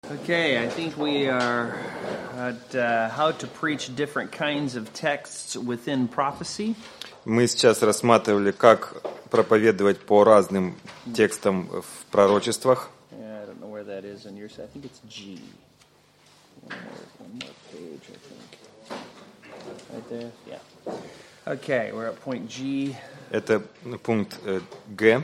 Okay, I think we are at how to preach different kinds of texts within prophecy. Мы сейчас рассматривали, как проповедовать по разным текстам в пророчествах. I don't know where that is on your side. I think it's G. One more page, I think. Right there? Yeah. Okay, we're at point G. Это пункт Г.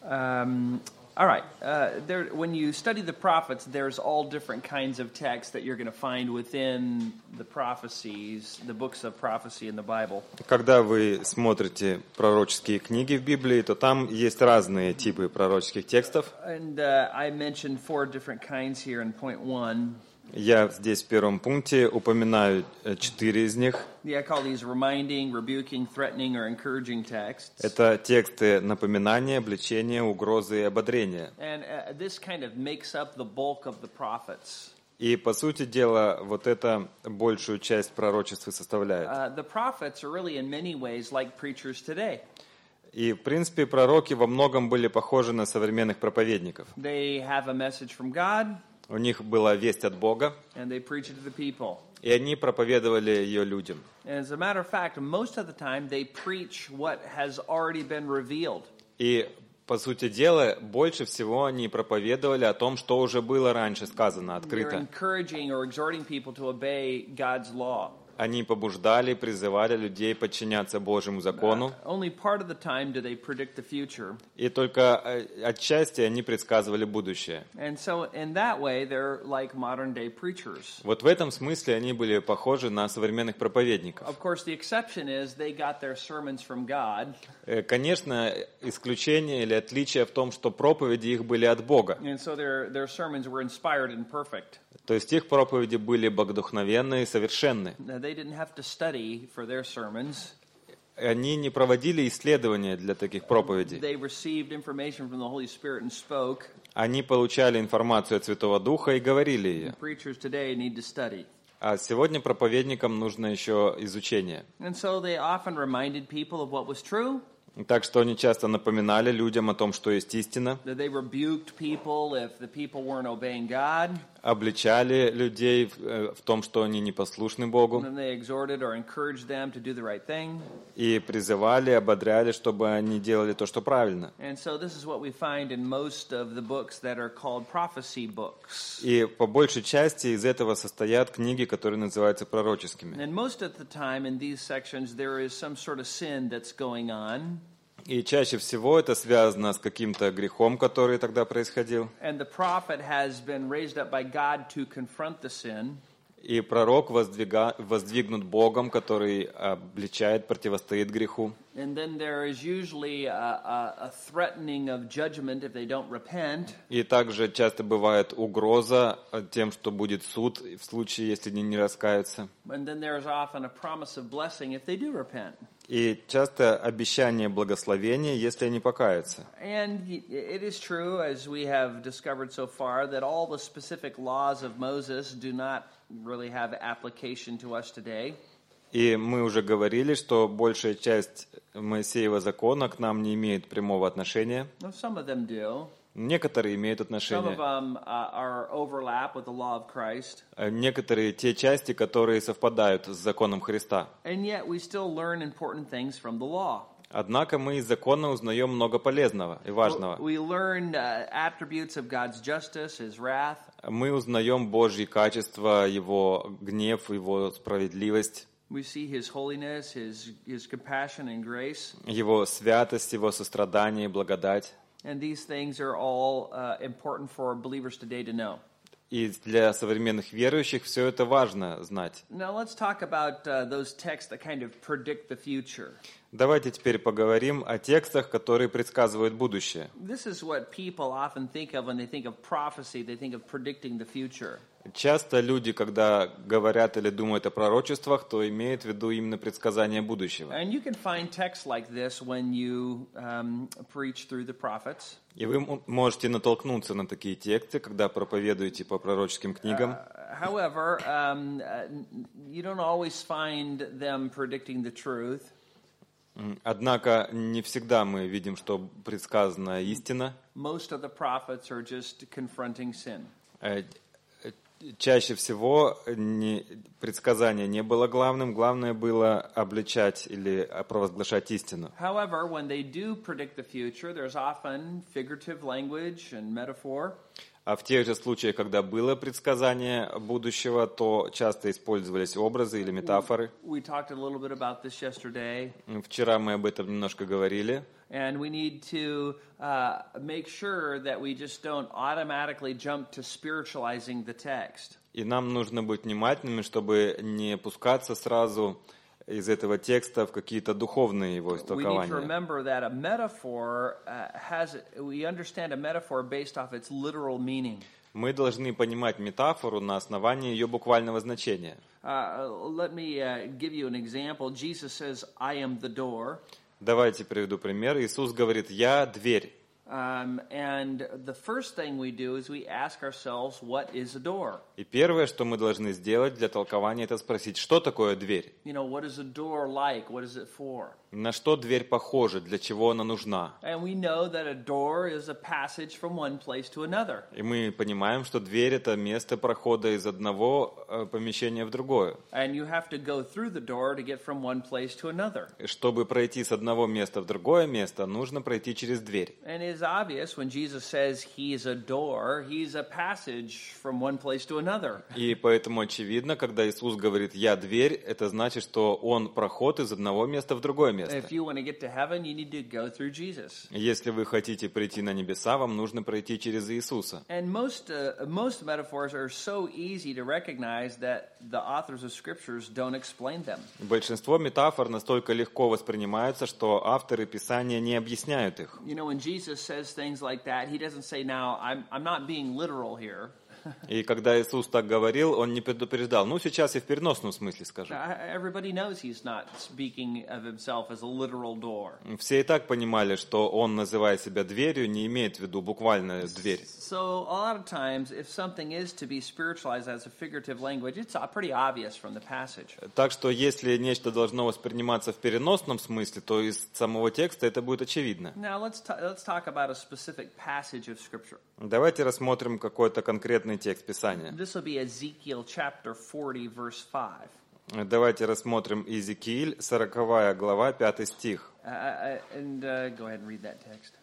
All right. When you study the prophets, there's all different kinds of texts that you're going to find within the prophecies, the books of prophecy in the Bible. Когда вы смотрите пророческие книги в Библии, то там есть разные типы пророческих текстов. And I mentioned 4 different kinds here in point 1. Я здесь в первом пункте упоминаю 4 из них. I call these reminding, rebuking, threatening, or encouraging texts. Это тексты напоминания, обличения, угрозы и ободрения. And this kind of makes up the bulk of the prophets. И, по сути дела, вот это большую часть пророчеств и составляет. The prophets are really in many ways like preachers today. И, в принципе, пророки во многом были похожи на современных проповедников. They have a message from God. У них была весть от Бога, And they preach it to the people. и они проповедовали ее людям. And as a matter of fact, most of the time they preach what has already been revealed. И, по сути дела, больше всего они проповедовали о том, что уже было раньше сказано, They're открыто. encouraging or exhorting people to obey God's law. Они побуждали, призывали людей подчиняться Божьему закону, Only part of the time do they predict the future. и только отчасти они предсказывали будущее. And so in that way, they're like modern day preachers. Вот в этом смысле они были похожи на современных проповедников. Of course, the exception is they got their sermons from God. Конечно, исключение или отличие в том, что проповеди их были от Бога. And so their sermons were inspired and perfect. То есть их проповеди были богодухновенные и совершенны. They didn't have to study for their sermons. Они не проводили исследования для таких проповедей. They received information from the Holy Spirit and spoke. Они получали информацию от Святого Духа и говорили ее. Preachers today need to study. А сегодня проповедникам нужно еще изучение. And so they often reminded people of what was true. Так что они часто напоминали людям о том, что есть истина, That they rebuked people if the people weren't obeying God. обличали людей в том, что они непослушны Богу, And then they exhorted or encouraged them to do the right thing. и призывали, ободряли, чтобы они делали то, что правильно. And so this is what we find in most of the books that are called prophecy books. И по большей части из этого состоят книги, которые называются пророческими. And most of the time in these sections there is some sort of sin that's going on. И чаще всего это связано с каким-то грехом, который тогда происходил. And the prophet has been raised up by God to confront the sin. И пророк воздвигнут Богом, который обличает, противостоит греху. And then there is usually a threatening of judgment if they don't repent. И также часто бывает угроза тем, что будет суд в случае, если они не раскаются. And then there is often a promise of blessing if they do repent. И часто обещание благословения, если они покаются. And it is true, as we have discovered so far, that all the specific laws of Moses do not really have application to us today. И мы уже говорили, что большая часть Моисеева закона к нам не имеет прямого отношения. Well, some of them do. Некоторые имеют Some of отношение. them are overlap with the law of Christ. Некоторые те части, которые совпадают с законом Христа. And yet we still learn important things from the law. Однако мы из закона узнаем много полезного и важного. We learn attributes of God's justice, His wrath. Мы узнаем Божьи качества, Его гнев, Его справедливость, We see His holiness, His compassion and grace. Его святость, Его сострадание и благодать. And these things are all important for believers today to know. И для современных верующих все это важно знать. Now let's talk about those texts that kind of predict the future. Давайте теперь поговорим о текстах, которые предсказывают будущее. This is what people often think of when they think of prophecy. They think of predicting the future. Часто люди, когда говорят или думают о пророчествах, то имеют в виду именно предсказание будущего. And you can find texts like this when you preach through the prophets. И вы можете натолкнуться на такие тексты, когда проповедуете по пророческим книгам. However, you don't always find them predicting the truth. Однако не всегда мы видим, что предсказана истина. Most of the prophets are just confronting sin. чаще всего предсказание не было главным, главное было обличать или провозглашать истину. However, when they do predict the future, there's often figurative language and metaphor. А в тех же случаях, когда было предсказание будущего, то часто использовались образы или метафоры. We talked a little bit about this yesterday. Вчера мы об этом немножко говорили. And we need to make sure that we just don't automatically jump to spiritualizing the text. И нам нужно быть внимательными, чтобы не пускаться сразу из этого текста в какие-то духовные его We need to истолкования. remember that a metaphor we understand a metaphor based off its literal meaning. Мы должны понимать метафору на основании ее буквального значения. Let me give you an example. Jesus says, I am the door. Давайте приведу пример. Иисус говорит: «Я дверь». And the first thing we do is we ask ourselves, what is a door? И первое, что мы должны сделать для толкования, это спросить, что такое дверь? You know, what is a door like? What is it for? На что дверь похожа? Для чего она нужна? And we know that a door is a passage from one place to another. И мы понимаем, что дверь – это место прохода из одного помещения в другое. And you have to go through the door to get from one place to another. Чтобы пройти с одного места в другое место, нужно пройти через дверь. And it's obvious when Jesus says he's a door, he's a passage from one place to another. И поэтому очевидно, когда Иисус говорит «Я дверь», это значит, что Он проход из одного места в другое место. If you want to get to heaven, you need to go through Jesus. Если вы хотите прийти на небеса, вам нужно пройти через Иисуса. And most metaphors are so easy to recognize that the authors of scriptures don't explain them. Большинство метафор настолько легко воспринимаются, что авторы Писания не объясняют их. You know, when Jesus says things like that, he doesn't say, now, I'm not being literal here. И когда Иисус так говорил, Он не предупреждал. Ну, сейчас я в переносном смысле скажу. Everybody knows he's not speaking of himself as a literal door. Все и так понимали, что Он, называя себя дверью, не имеет в виду буквально дверь. So a lot of times, if something is to be spiritualized as a figurative language, it's pretty obvious from the passage. Так что, если нечто должно восприниматься в переносном смысле, то из самого текста это будет очевидно. Now let's talk about a specific passage of scripture. Давайте рассмотрим какой-то конкретный текст Писания. This will be Ezekiel chapter 40, verse 5. Давайте рассмотрим Иезекииль, 40 глава, 5 стих. Go ahead and read that text.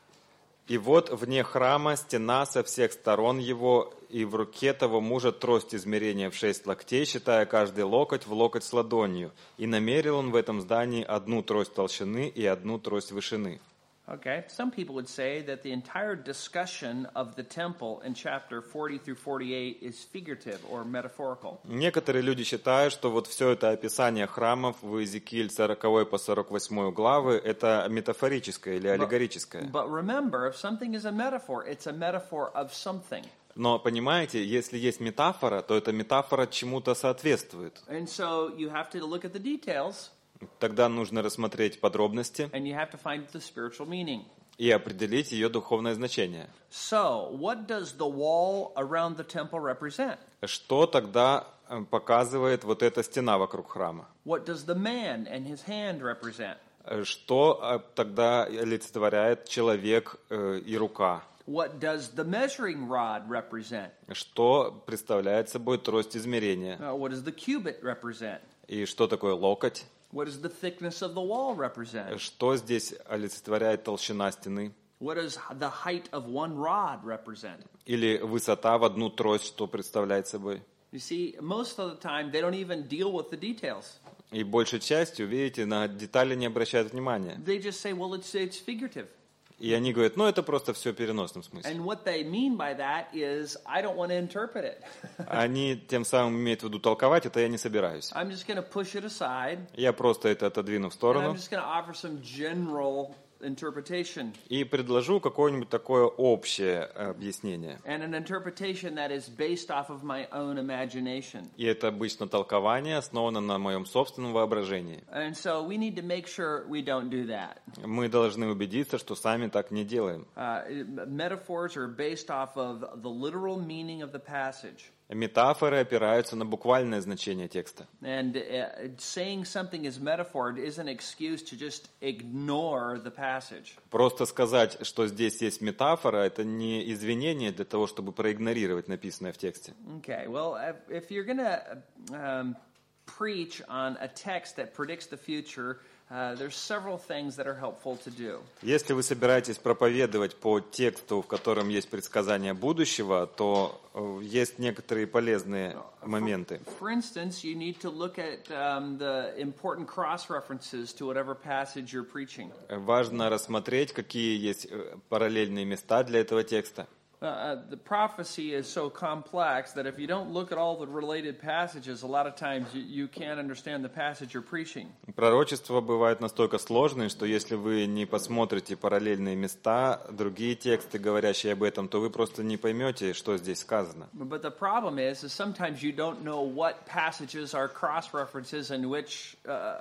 «И вот вне храма стена со всех сторон его, и в руке того мужа трость измерения в 6 локтей, считая каждый локоть в локоть с ладонью. И намерил он в этом здании 1 трость толщины и 1 трость вышины». Okay, some people would say that the entire discussion of the temple in chapter 40 through 48 is figurative or metaphorical. Некоторые люди считают, что вот все это описание храмов в Иезекииль 40 по 48 главы это метафорическое или аллегорическое. But remember, if something is a metaphor, it's a metaphor of something. Но понимаете, если есть метафора, то эта метафора чему-то соответствует. And so you have to look at the details. Тогда нужно рассмотреть подробности And you have to find the spiritual meaning. и определить ее духовное значение. So, what does the wall around the temple represent? Что тогда показывает вот эта стена вокруг храма? What does the man and his hand represent? Что тогда олицетворяет человек и рука? What does the measuring rod represent? Что представляет собой трость измерения? What does the cubit represent? И что такое локоть? What does the thickness of the wall represent? Что здесь олицетворяет толщина стены? What does the height of one rod represent? Или высота в 1 трость, что представляет собой? You see, most of the time they don't even deal with the details. И большей частью, видите, на детали не обращают внимания. They just say, well, it's figurative. И они говорят, ну это просто все в переносном смысле. And what they mean by that is, I don't want to interpret it. Они тем самым имеют в виду толковать, это я не собираюсь. I'm just going to push it aside. Я просто это отодвину в And I'm сторону just going to offer some general interpretation. и предложу какое-нибудь такое общее объяснение. And an interpretation that is based off of my own imagination. И это обычно толкование основано на моем собственном воображении. And so we need to make sure we don't do that. Мы должны убедиться, что сами так не делаем. Metaphors are based off of the literal meaning of the passage. Метафоры опираются на буквальное значение текста. And saying something is metaphor is an excuse to just ignore the passage. Просто сказать, что здесь есть метафора, это не извинение для того, чтобы проигнорировать написанное в тексте. Okay, well, if you're going to preach on a text that predicts the future, there's several things that are helpful to do. Если вы собираетесь проповедовать по тексту, в котором есть предсказание будущего, то есть некоторые полезные моменты. For instance, you need to look at the important cross-references to whatever passage you're preaching. Важно рассмотреть, какие есть параллельные места для этого текста. The prophecy is so complex that if you don't look at all the related passages, a lot of times you can't understand the passage you're preaching. Пророчества бывают настолько сложные, что если вы не посмотрите параллельные места, другие тексты, говорящие об этом, то вы просто не поймете, что здесь сказано. But the problem is sometimes you don't know what passages are cross-references and which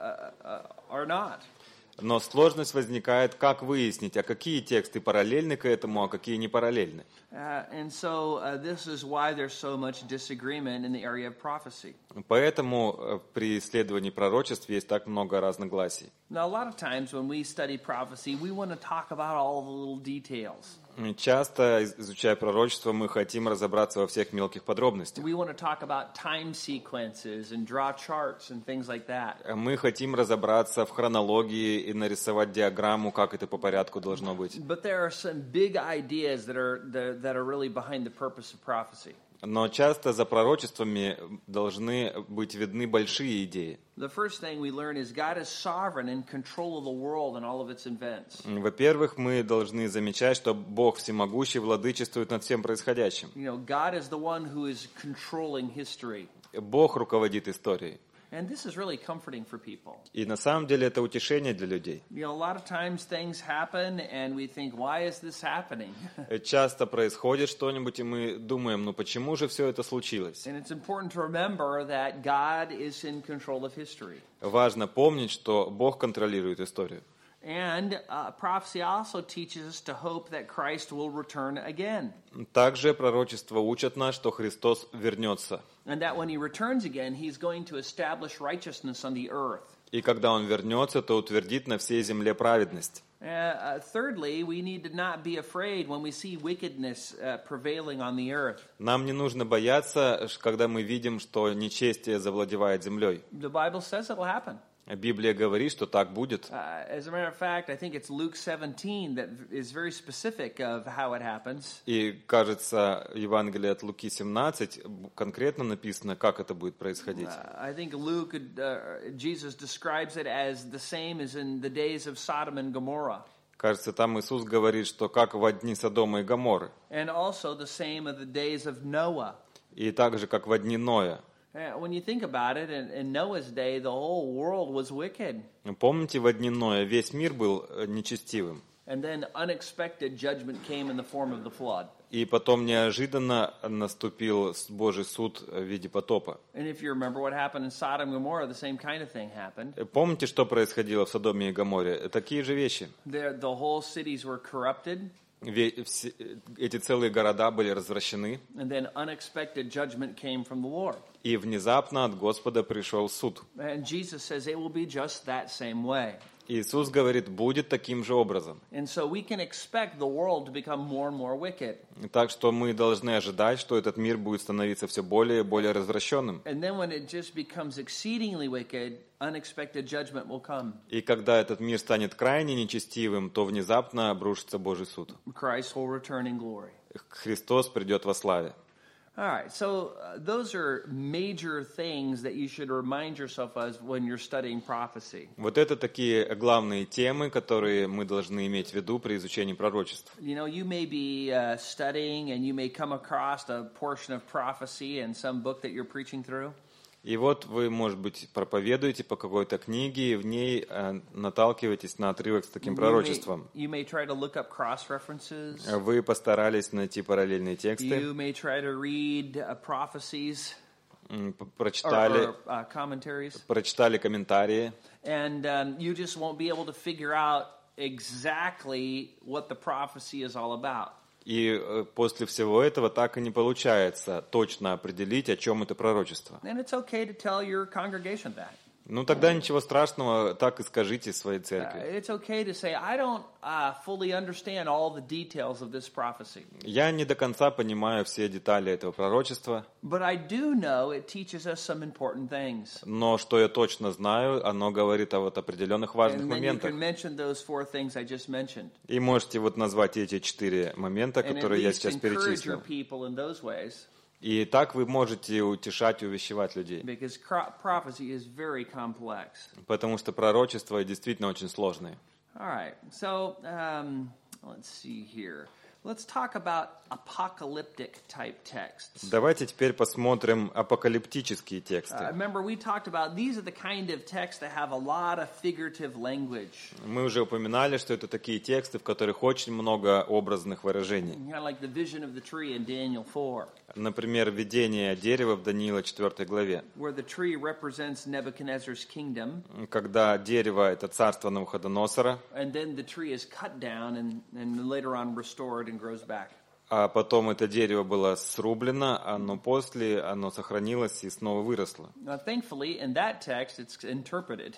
are not. Но сложность возникает, как выяснить, а какие тексты параллельны к этому, а какие не параллельны. And so this is why there's so much disagreement in the area of prophecy. Поэтому при исследовании пророчеств есть так много разногласий. Now, a lot of times when we study prophecy, we want to talk about all the little details. Часто, изучая пророчество, мы хотим разобраться во всех мелких подробностях. We want to talk about time sequences and draw charts and things like that. Мы хотим разобраться в хронологии и нарисовать диаграмму, как это по порядку должно быть. But there are some big ideas that are really behind the purpose of prophecy. Но часто за пророчествами должны быть видны большие идеи. The first thing we learn is God is sovereign in control of the world and all of its events. Во-первых, мы должны замечать, что Бог всемогущий владычествует над всем происходящим. You know, God is the one who is controlling history. Бог руководит историей. And this is really comforting for people. И на самом деле это утешение для людей. You know, a lot of times things happen and we think, why is this happening? Часто происходит что-нибудь, и мы думаем, ну почему же все это случилось? And it's important to remember that God is in control of history. Важно помнить, что Бог контролирует историю. And prophecy also teaches us to hope that Christ will return again. Также пророчества учат нас, что Христос вернется. And that when he returns again, he's going to establish righteousness on the earth. И когда Он вернется, то утвердит на всей земле праведность. Thirdly, we need to not be afraid when we see wickedness prevailing on the earth. Нам не нужно бояться, когда мы видим, что нечестие завладевает землей. The Bible says it'll happen. Библия говорит, что так будет. As a matter of fact, I think it's Luke 17 that is very specific of how it happens. И, кажется, Евангелие от Луки 17 конкретно написано, как это будет происходить. I think Luke, Jesus describes it as the same as in the days of Sodom and Gomorrah. Кажется, там Иисус говорит, что как в дни Содома и Гоморры. And also the same of the days of Noah. И так же, как в дни Ноя. When you think about it, in Noah's day, the whole world was wicked. Помните, в дни Ноя весь мир был нечестивым. And then unexpected judgment came in the form of the flood. И потом неожиданно наступил Божий суд в виде потопа. And if you remember what happened in Sodom and Gomorrah, the same kind of thing happened. Помните, что происходило в Содоме и Гоморе? Такие же вещи. The whole cities were corrupted. Эти целые города были развращены. And then unexpected judgment came from the Lord. И внезапно от Господа пришел суд. And Jesus says it will be just that same way. Иисус говорит, будет таким же образом. And so we can expect the world to become more and more wicked. Так что мы должны ожидать, что этот мир будет становиться все более и более развращенным. And then when it just becomes exceedingly wicked, unexpected judgment will come. И когда этот мир станет крайне нечестивым, то внезапно обрушится Божий суд. Christ will return in glory. Христос придет во славе. All right, so those are major things that you should remind yourself of when you're studying prophecy. Вот это такие главные темы, которые мы должны иметь в виду при изучении пророчеств. You know, you may be studying and you may come across a portion of prophecy in some book that you're preaching through. И вот вы, может быть, проповедуете по какой-то книге, и в ней наталкиваетесь на отрывок с таким пророчеством. You may try to look up cross-references. Вы постарались найти параллельные тексты. You may try to read prophecies Прочитали, or commentaries. прочитали комментарии. And you just won't be able to figure out exactly what the prophecy is all about. И после всего этого так и не получается точно определить, о чем это пророчество. And it's okay to tell your congregation that. Ну тогда ничего страшного, так и скажите своей церкви. It's okay to say, I don't fully understand all the details of this prophecy. Я не до конца понимаю все детали этого пророчества, But I do know it teaches us some important things. но что я точно знаю, оно говорит о вот определенных важных And then you моментах. can mention those 4 things I just mentioned. И можете вот назвать эти 4 момента, And at которые я least сейчас encourage your перечислил. people in those ways. И так вы можете утешать и увещевать людей. Because prophecy is very complex. Потому что пророчества действительно очень сложные. All right, so let's see here. Let's talk about apocalyptic type texts. Давайте теперь посмотрим апокалиптические тексты. Remember, we talked about these are the kind of texts that have a lot of figurative language. Мы уже упоминали, что это такие тексты, в которых очень много образных выражений. Kind of like the vision of the tree in Daniel 4, Например, видение дерева в Даниила 4 главе. where the tree represents Nebuchadnezzar's kingdom, Когда дерево — это царство Навуходоносора, and then the tree is cut down and later on restored and grows back. а потом это дерево было срублено, но после оно сохранилось и снова выросло. Now, thankfully, in that text, it's interpreted.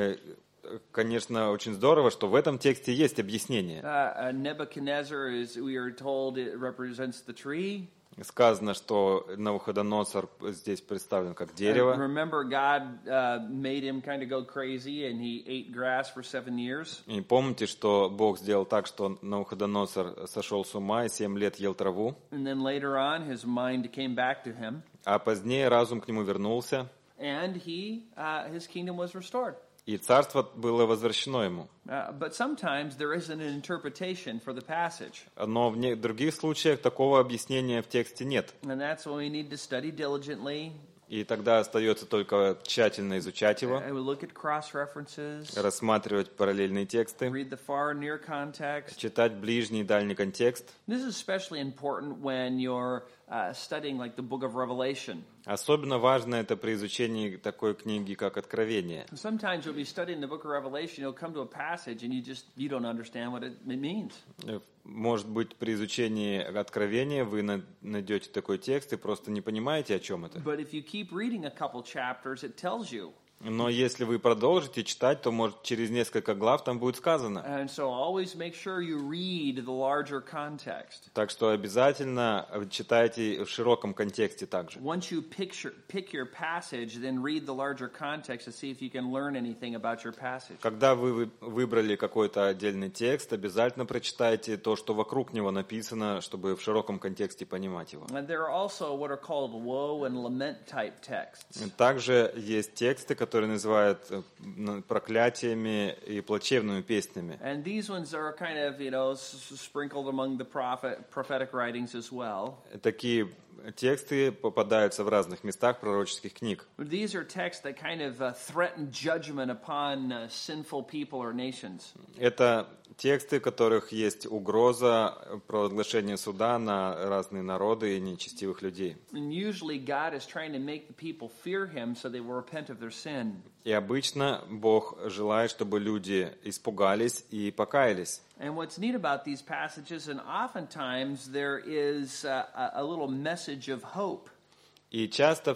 Конечно, очень здорово, что в этом тексте есть объяснение. Nebuchadnezzar, we are told, it represents the tree. Сказано, что Навуходоносор здесь представлен как дерево. Remember, God made him kind of go crazy, and he ate grass for 7 years. И помните, что Бог сделал так, что Навуходоносор сошел с ума и 7 лет ел траву, And then later on, his mind came back to him, а позднее разум к нему вернулся, and his kingdom was restored. и царство было возвращено ему. But sometimes there isn't an interpretation for the passage, Но в других случаях такого объяснения в тексте нет. and that's when we need to study diligently. И тогда остается только тщательно изучать его, We look at cross-references, рассматривать параллельные тексты, read the far and near context. читать ближний и дальний контекст. This is especially important when you're studying like the book of Revelation. Особенно важно это при изучении такой книги, как «Откровение». Sometimes you'll be studying the book of Revelation, you'll come to a passage and you don't understand what it means. Может быть, при изучении Откровения вы найдете такой текст и просто не понимаете, о чем это. But if you keep reading a couple chapters, it tells you. Но если вы продолжите читать, то, может, через несколько глав там будет сказано. And so always make sure you read the larger context. Так что обязательно читайте в широком контексте также. Once you pick your passage, then read the larger context to see if you can learn anything about your passage. Когда вы выбрали какой-то отдельный текст, обязательно прочитайте то, что вокруг него написано, чтобы в широком контексте понимать его. And there are also what are called woe and lament type texts. Также есть тексты, которые называют проклятиями и плачевными песнями. And these ones are kind of, sprinkled among the prophetic writings as well. Такие тексты попадаются в разных местах пророческих книг. These are texts that kind of threaten judgment upon sinful people or nations. Это тексты, в которых есть угроза провозглашения суда на разные народы и нечестивых людей. And usually God is trying to make the people fear Him so they will repent of their sin. И обычно Бог желает, чтобы люди испугались и покаялись. And what's neat about these passages, and oftentimes there is a little message of hope. И часто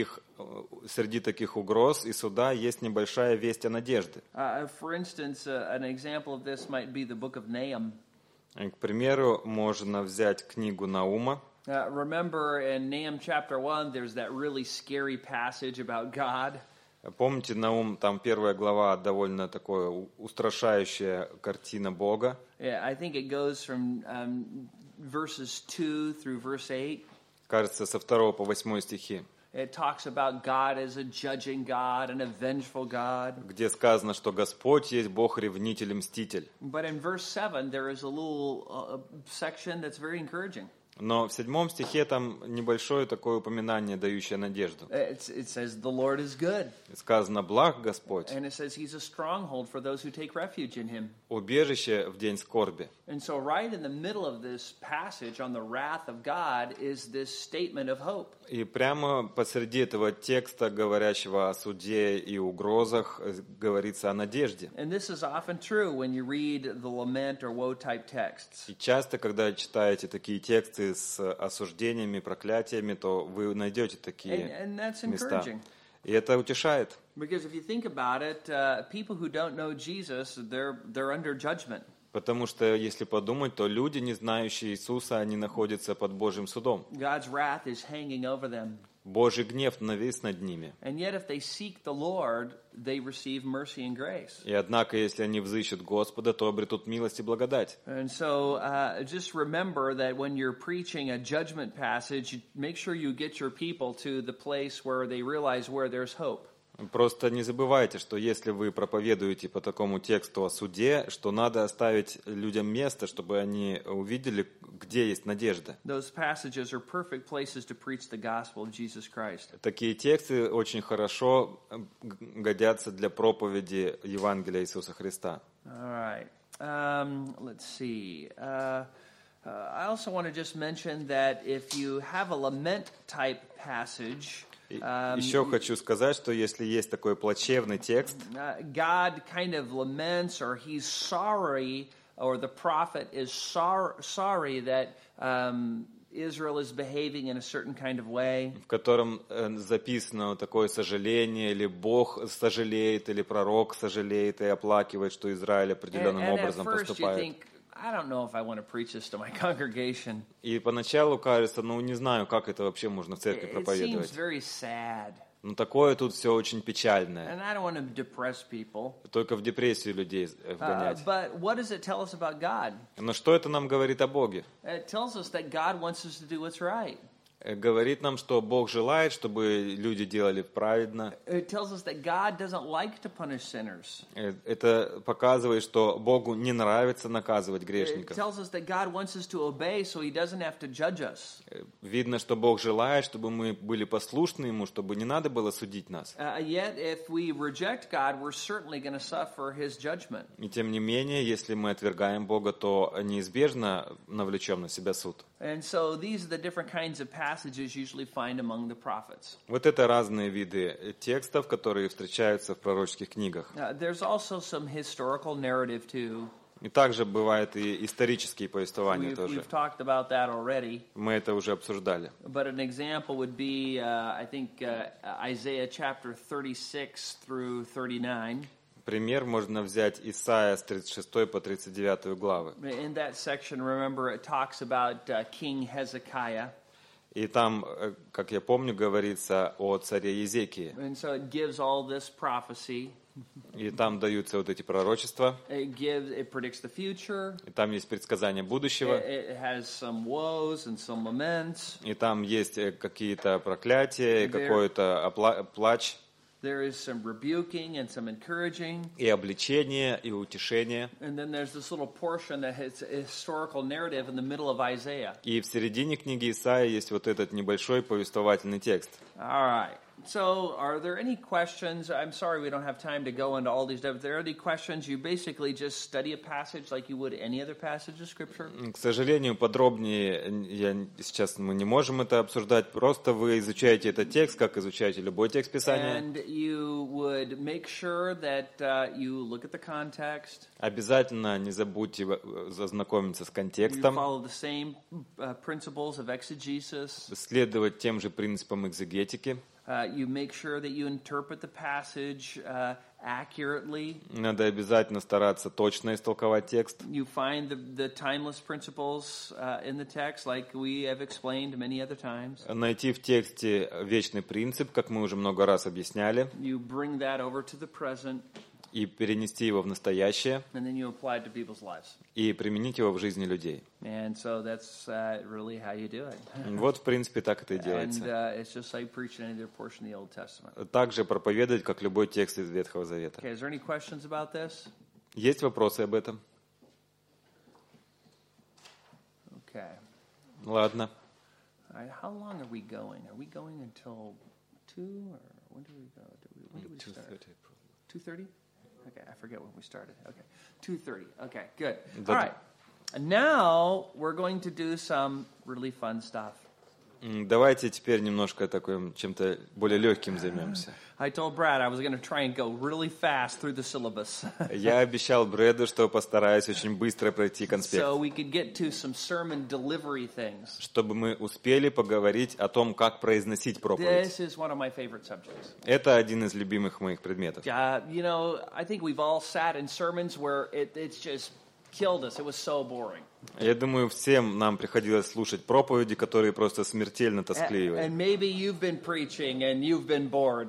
среди таких угроз и суда есть небольшая весть о надежде. For instance, an example of this might be the book of Nahum. К примеру, можно взять книгу Наума. Remember in Nahum chapter 1, there's that really scary passage about God. Помните, Наум, там 1 глава, довольно такая устрашающая картина Бога. Yeah, I think it goes from verses 2 through verse 8. Кажется, со 2 по 8 стихи. It talks about God as a judging God and a vengeful God. Где сказано, что Господь есть Бог ревнитель и мститель. But in verse 7, there is a little section that's very encouraging. Но в 7 стихе там небольшое такое упоминание, дающее надежду. It says, the Lord is good. Сказано: благ Господь, And it says he's a stronghold for those who take refuge in him. убежище в день скорби. And so right in the middle of this passage on the wrath of God is this statement of hope. И прямо посреди этого текста, говорящего о суде и угрозах, говорится о надежде. And this is often true when you read the lament or woe type texts. И часто, когда читаете такие тексты с осуждениями, проклятиями, то вы найдете такие And that's места. encouraging. И это утешает. Because if you think about it, people who don't know Jesus, they're under judgment. Потому что, если подумать, то люди, не знающие Иисуса, они находятся под Божьим судом. God's wrath is hanging over them. Божий гнев навис над ними. And yet if they seek the Lord, they receive mercy and grace. И однако, если они взыщут Господа, то обретут милость и благодать. And so just remember that when you're preaching a judgment passage, make sure you get your people to the place where they realize where there's hope. Просто не забывайте, что если вы проповедуете по такому тексту о суде, что надо оставить людям место, чтобы они увидели, где есть надежда. Those passages are perfect places to preach the gospel of Jesus Christ. Такие тексты очень хорошо годятся для проповеди Евангелия Иисуса Христа. All right. Let's see. I also want to just mention that if you have a lament type passage, Еще хочу сказать, что если есть такой плачевный текст, God kind of laments, or he's sorry, or the prophet is sorry that Israel is behaving in a certain kind of way. в котором записано такое сожаление, или Бог сожалеет, или пророк сожалеет и оплакивает, что Израиль определенным And at образом first you поступает. think, I don't know if I want to preach this to my congregation. И поначалу кажется, не знаю, как это вообще можно в церкви It seems проповедовать. very sad. Но такое тут все очень печальное. And I don't want to depress people. Только в депрессию людей вгонять. But what does it tell us about God? Но что это нам говорит о Боге? It tells us that God wants us to do what's right. Говорит нам, что Бог желает, чтобы люди делали праведно. It tells us that God doesn't like to punish sinners. Это показывает, что Богу не нравится наказывать It грешников. tells us that God wants us to obey so he doesn't have to judge us. Видно, что Бог желает, чтобы мы были послушны Ему, чтобы не надо было судить нас. Yet if we reject God, we're certainly going to suffer his judgment. И тем не менее, если мы отвергаем Бога, то неизбежно навлечем на себя суд. And so these are the different kinds of passages usually find among the prophets. Вот это разные виды текстов, которые встречаются в пророческих книгах. There's also some historical narrative too. И также бывают и исторические повествования тоже. We've talked about that already. Мы это уже обсуждали. But an example would be, I think, Isaiah chapter 36 through 39. Пример можно взять Исайя с 36 по 39 главы. In that section, remember, it talks about King Hezekiah. И там, как я помню, говорится о царе Езекии. And so it gives all this prophecy. И там даются вот эти пророчества. It predicts the future. И там есть предсказания будущего. It has some woes and some laments. И там есть какие-то проклятия, и какой-то плач. There is some rebuking and some encouraging. И обличение, и утешение. And then there's this little portion that has a historical narrative in the middle of Isaiah. И в середине книги Исаии есть вот этот небольшой повествовательный текст. All right. So, are there any questions? I'm sorry we don't have time to go into all these. If there are any questions, you basically just study a passage like you would any other passage of Scripture. К сожалению, подробнее сейчас мы не можем это обсуждать. Просто вы изучаете этот текст, как изучаете любой текст Писания. And you would make sure that you look at the context. Обязательно не забудьте ознакомиться с You контекстом, follow the same principles of exegesis. следовать тем же принципам экзегетики. You make sure that you interpret the passage accurately. Надо обязательно стараться точно истолковать текст. You find the timeless principles in the text, like we have explained many other times. Найти в тексте вечный принцип, как мы уже много раз объясняли, You bring that over to the present, и перенести его в настоящее, and then you apply it to people's lives. и применить его в жизни людей. And so that's really how you do it. Вот, в принципе, так это и And делается. it's just like preaching any other portion of the Old Testament. Также проповедовать, как любой текст из Ветхого Завета. Okay, is there any questions about this? Есть вопросы об этом? Okay. Ладно. All right, how long are we going? Are we going until 2 or when do we go? When do we start? 2:30? Okay, I forget when we started. Okay, 2:30. Okay, good. All right. And now we're going to do some really fun stuff. Давайте теперь немножко таким чем-то более легким займемся. I told Brad I was going to try and go really fast through the syllabus. Я обещал Брэду, что постараюсь очень быстро пройти конспект, So we could get to some sermon delivery things. чтобы мы успели поговорить о том, как произносить проповедь. This is one of my favorite subjects. Это один из любимых моих предметов. You know, I think we've all sat in sermons where it's just killed us. It was so boring. Я думаю, всем нам приходилось слушать проповеди, которые просто смертельно тоскливые. And maybe you've been preaching and you've been bored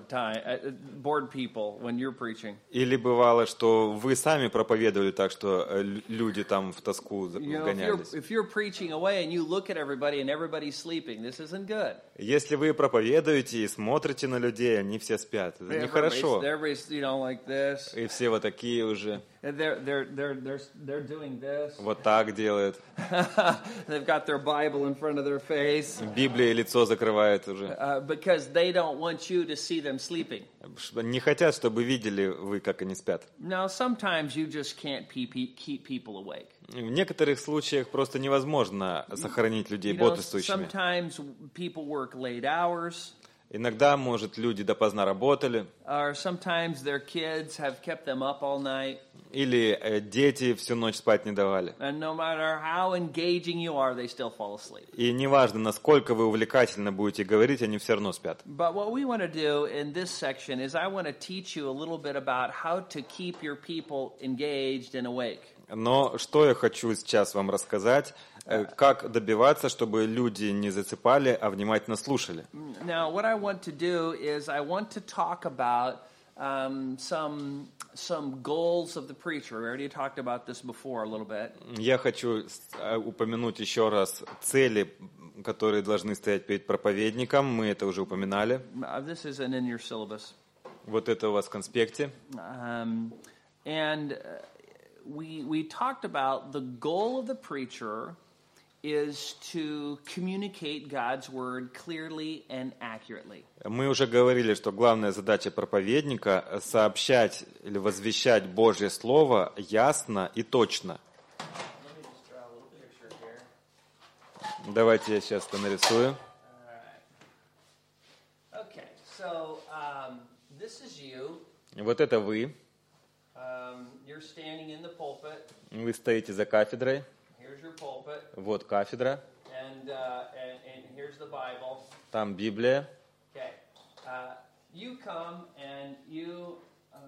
people when you're preaching. Или бывало, что вы сами проповедовали так, что люди там в тоску вгонялись. If you're preaching away and you look at everybody and everybody's sleeping, this isn't good. Если вы проповедуете и смотрите на людей, они все спят. Это нехорошо. Everybody's, like this. И все вот такие уже. They're doing this. Вот так делают. They've got their Bible in front of their face. Библия лицо закрывает уже. Because they don't want you to see them sleeping. Не хотят, чтобы видели вы, как они спят. Now, sometimes you just can't keep people awake. В некоторых случаях просто невозможно сохранить людей бодрствующими. Sometimes people work late hours. Иногда, может, люди допоздна работали. Or sometimes their kids have kept them up all night. Или дети всю ночь спать не давали. And no matter how engaging you are, they still fall asleep. И неважно, насколько вы увлекательно будете говорить, они все равно спят. But what we want to do in this section is I want to teach you a little bit about how to keep your people engaged and awake. Но что я хочу сейчас вам рассказать, как добиваться, чтобы люди не засыпали, а внимательно слушали. Now, what I want to do is I want to talk about some goals of the preacher. We already talked about this before a little bit. Я хочу упомянуть еще раз цели, которые должны стоять перед проповедником. Мы это уже упоминали. This isn't in your syllabus. Вот это у вас в конспекте. And we talked about the goal of the preacher is to communicate God's word clearly and accurately. Мы уже говорили, что главная задача проповедника — сообщать или возвещать Божье Слово ясно и точно. Давайте я сейчас это нарисую. Okay, so this is you. Вот это вы. You're standing in the pulpit. Вы стоите за кафедрой. Here's your pulpit. Вот кафедра. And here's the Bible. Там Библия. Okay. You come and you.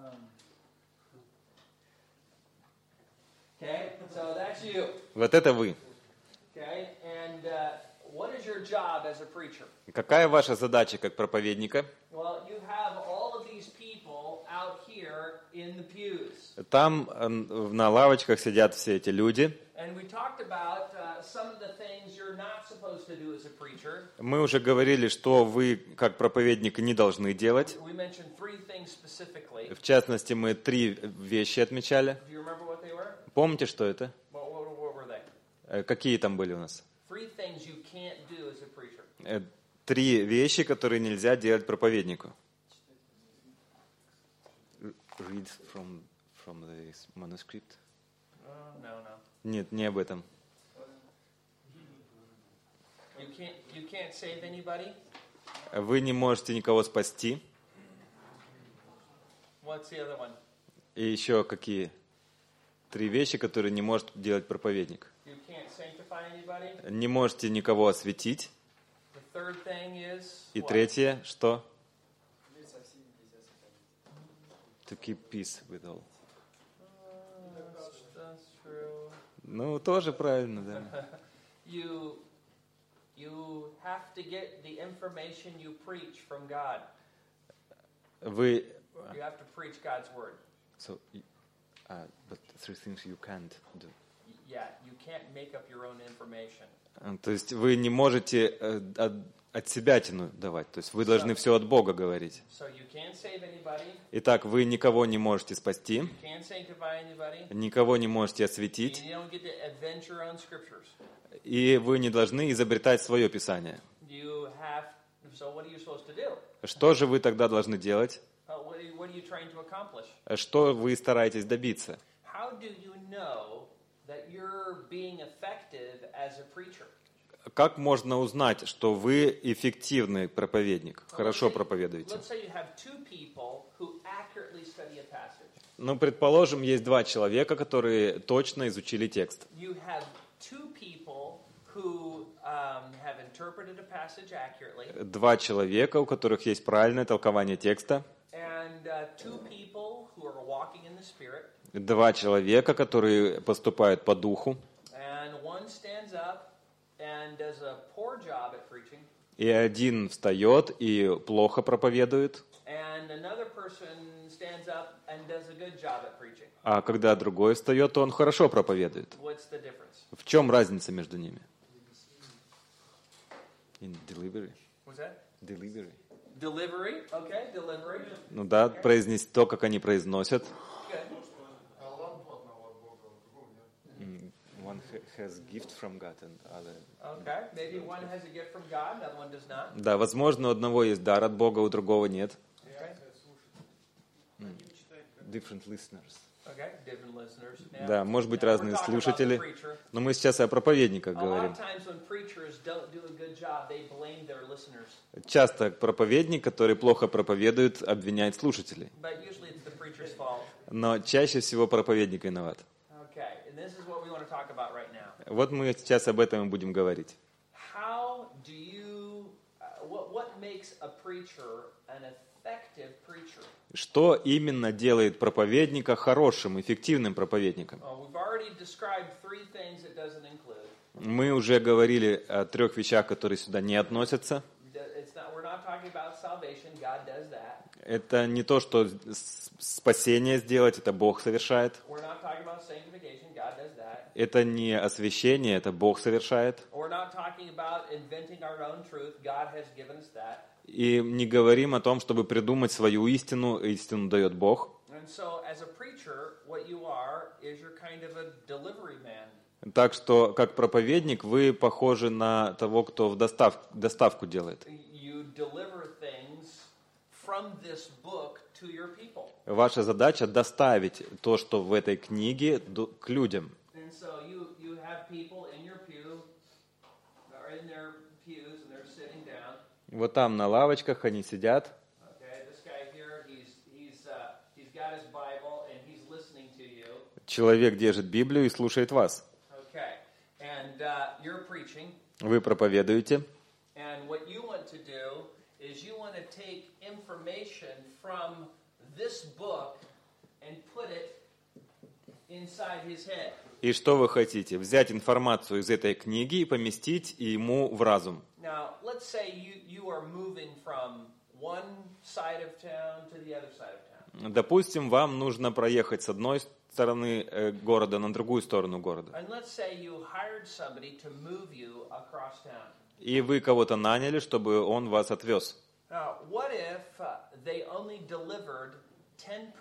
Okay, so that's you. Вот это вы. Okay, and what is your job as a preacher? Какая ваша задача как проповедника? Well, you have all of these people out here in the pews. Там на лавочках сидят все эти люди. And we talked about some of the things you're not supposed to do as a preacher. Мы уже говорили, что вы как проповедник не должны делать. We mentioned 3 things specifically. В частности, мы 3 вещи отмечали. Do you remember what they were? Помните, что это? What were they? Какие там были у нас? 3 things you can't do as a preacher. 3 вещи, которые нельзя делать проповеднику. Read from the manuscript. No. Нет, не об этом. You can't save anybody. Вы не можете никого спасти. What's the other one? И еще какие? 3 вещи, которые не может делать проповедник. You can't sanctify anybody. Не можете никого осветить. The third thing is И what? третье, что? To keep peace with all. That's true. Ну, тоже правильно, да. You have to get the information you preach from God. Вы... You have to preach God's word. So, but 3 things you can't do. Yeah, you can't make up your own information. То есть вы не можете от себя давать. То есть вы должны все от Бога говорить. So you can't save anybody. Итак, вы никого не можете спасти, You can't sanctify anybody. никого не можете осветить, You don't get to invent your own scriptures. И вы не должны изобретать свое Писание. So what are you supposed to do? Что же вы тогда должны делать? What are you trying to accomplish? Что вы стараетесь добиться? How do you know that you're being effective as a preacher? Как можно узнать, что вы эффективный проповедник, хорошо проповедуете? Let's say you have two people who accurately study a passage. Ну, предположим, есть два человека, которые точно изучили текст. You have two people who have interpreted a passage accurately. Два человека, у которых есть правильное толкование текста. And two people who are walking in the Spirit. Два человека, которые поступают по духу. And one stands up and does a poor job at preaching. И один встает и плохо проповедует. And another person stands up and does a good job at preaching. А когда другой встает, то он хорошо проповедует. What's the difference? В чем разница между ними? In delivery. What's that? Delivery. Delivery. Okay, delivery. Ну да, произнести то, как они произносят. Good. One has gift from God and other. Okay, maybe one has a gift from God, another one does not. Да, возможно, у одного есть дар от Бога, у другого нет. Okay. Different listeners. Okay, different listeners. Now, Да, может быть, now разные we're talking about the слушатели. preacher. Но мы сейчас о проповедниках A lot говорим. of times when preachers don't do a good job, they blame their listeners. Часто проповедник, который плохо проповедует, обвиняет слушателей. But usually it's the preacher's fault. Но чаще всего проповедник виноват. Okay, and this is what we want to talk about right now. Вот мы сейчас об этом и будем говорить. How do you, what makes a preacher an effective preacher? Что именно делает проповедника хорошим, эффективным проповедником? We've already described three things it doesn't include. Мы уже говорили о трех вещах, которые сюда не относятся. We're not talking about salvation. God does that. Это не то, что спасение сделать, это Бог совершает. We're not talking about sanctification. God does that. Это не освящение, это Бог совершает. We're not talking about inventing our own truth. God has given us that. И не говорим о том, чтобы придумать свою истину, истину дает Бог. And so, as a preacher, what you are is you're kind of a delivery man. Так что, как проповедник, вы похожи на того, кто в доставку делает. You deliver things from this book to your people. Ваша задача доставить то, что в этой книге, к людям. And so you have people in your pew, or in their pews, and they're sitting down. Вот там на лавочках они сидят. Okay, this guy here, he's got his Bible and he's listening to you. Человек держит Библию и слушает вас. Okay, and you're preaching. Вы проповедуете. And what you want to do is you want to take information from this book and put it inside his head. И что вы хотите? Взять информацию из этой книги и поместить ему в разум. Now, let's say you are moving from one side of town to the other side of town. Допустим, вам нужно проехать с одной стороны города на другую сторону города. And let's say you hired somebody to move you across town. И вы кого-то наняли, чтобы он вас отвез. Now, what if they only delivered 10%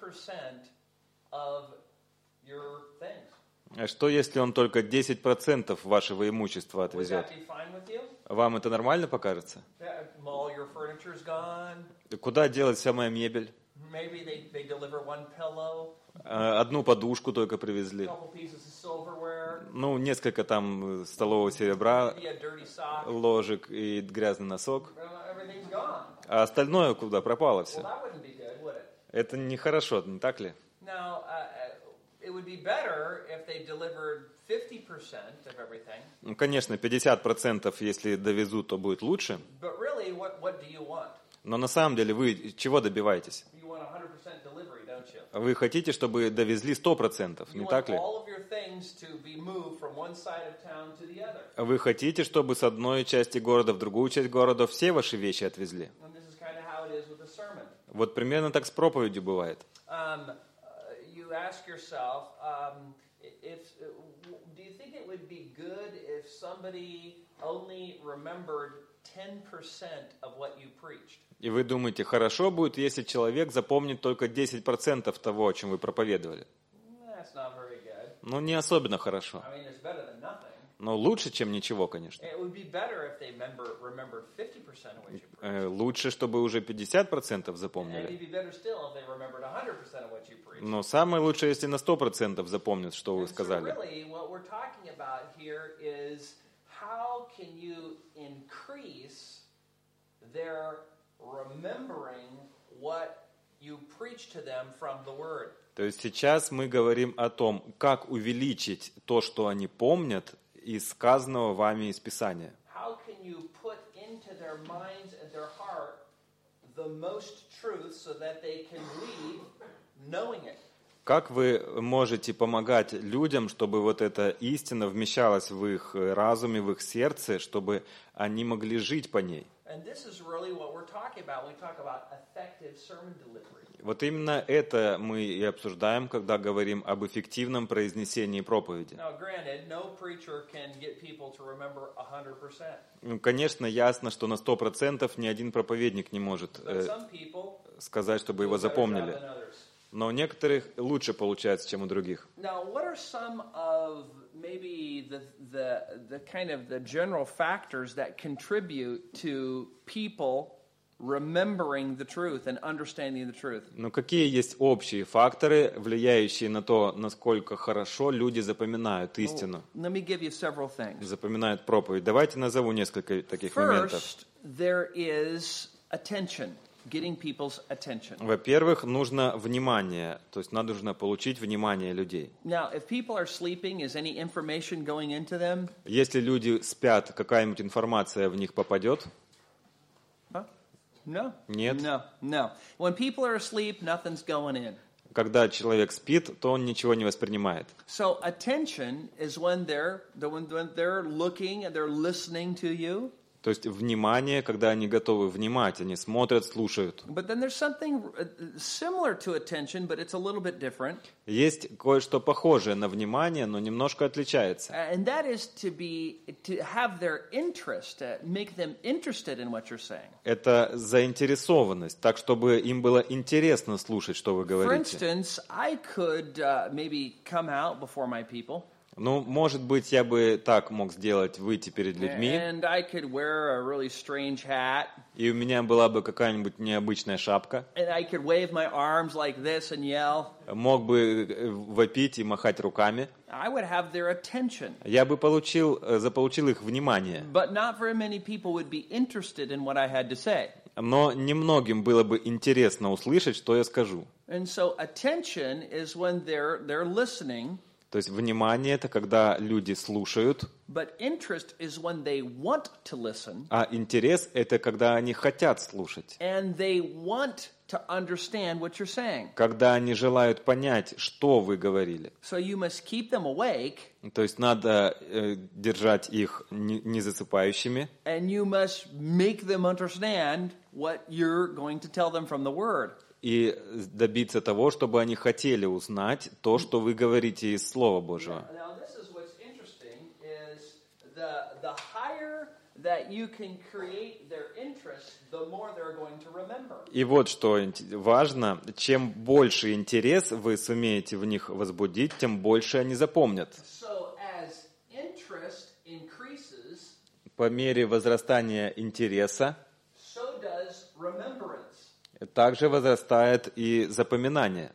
of your things? Что если он только 10% вашего имущества Would отвезет? that be fine with you? Вам это нормально покажется? All your furniture's gone. Куда делать вся моя мебель? Maybe they deliver one pillow, Одну подушку только a привезли. couple pieces of silverware, Ну, несколько там столового серебра, maybe a dirty sock. ложек и грязный носок. Everything's gone. А остальное куда пропало Well, все? that wouldn't be good, would it? Это нехорошо, не так ли? Now, it would be better if they delivered 50% of everything. Ну, конечно, 50%, если довезут, то будет лучше. But really, what do you want? Но на самом деле вы чего добиваетесь? You want 100% delivery, don't you? Вы хотите, чтобы довезли 100%, You не want так ли? all of your things to be moved from one side of town to the other. Вы хотите, чтобы с одной части города в другую часть города все ваши вещи отвезли? And this is kind of how it is with a sermon. Вот примерно так с проповедью бывает. You ask yourself, do you think it would be good if somebody only remembered 10% of what you preached? И вы думаете, хорошо будет, если человек запомнит только 10% того, о чем вы проповедовали? That's not very good. Ну, не особенно хорошо. I mean, it's better than nothing. Но лучше, чем ничего, конечно. It would be better if they remembered 50% of what you preached. Лучше, чтобы уже 50% And запомнили. it'd be better still if they remembered 100% of what you preached. Но самое лучшее, если на 100% запомнят, что вы And so сказали. really, what we're talking about here is how can you increase their remembering what you preach to them from the Word. То есть сейчас мы говорим о том, как увеличить то, что они помнят из сказанного вами из Писания. How can you put into their minds and their heart the most truth so that they can leave knowing it? Как вы можете помогать людям, чтобы вот эта истина вмещалась в их разуме, в их сердце, чтобы они могли жить по ней? And this is really what we're talking about when we talk about effective sermon delivery. Вот именно это мы и обсуждаем, когда говорим об эффективном произнесении проповеди. Now, granted, no preacher can get people to remember 100%. Ну, конечно, ясно, что на 100% ни один проповедник не может But some people сказать, чтобы его do a better job запомнили. than others. Но у некоторых лучше получается, чем у других. Now, what are some of maybe the kind of the general factors that contribute to people remembering the truth and understanding the truth? Но какие есть общие факторы, влияющие на то, насколько хорошо люди запоминают истину, Let me give you several things. запоминают проповедь? Давайте назову несколько таких моментов. First, there is attention, getting people's attention. Во-первых, нужно внимание, то есть нужно получить внимание людей. Now, if people are sleeping, is any information going into them? Если люди спят, какая-нибудь информация в них попадет? Huh? No. Нет. No. When people are asleep, nothing's going in. Когда человек спит, то он ничего не воспринимает. So attention is when they're looking and they're listening to you. То есть внимание, когда они готовы внимать, они смотрят, слушают. But then there's something similar to attention, but it's a little bit different. Есть кое-что похожее на внимание, но немножко отличается. And that is to have their interest, make them interested in what you're saying. Это заинтересованность, так чтобы им было интересно слушать, что вы For говорите. instance, I could maybe come out before my people. Ну, может быть, я бы так мог сделать, выйти перед людьми, And I could wear a really strange hat. и у меня была бы какая-нибудь необычная шапка. And I could wave my arms like this and yell. Мог бы вопить и махать руками. I would have their attention. Я бы заполучил их внимание. But not very many people would be interested in what I had to say. Но немногим было бы интересно услышать, что я скажу. And so attention is when they're listening. То есть внимание – это когда люди слушают, But interest is when they want to listen. а интерес – это когда они хотят слушать. And they want to understand what you're saying. Когда они желают понять, что вы говорили. So you must keep them awake. То есть надо держать их не засыпающими. And you must make them understand what you're going to tell them from the Word. И добиться того, чтобы они хотели узнать то, что вы говорите из Слова Божьего. Now this is what's interesting is the higher that you can create their interest, the more they're going to remember. И вот что важно, чем больше интерес вы сумеете в них возбудить, тем больше они запомнят. So as interest increases, По мере возрастания интереса, so does remembrance. также возрастает и запоминание.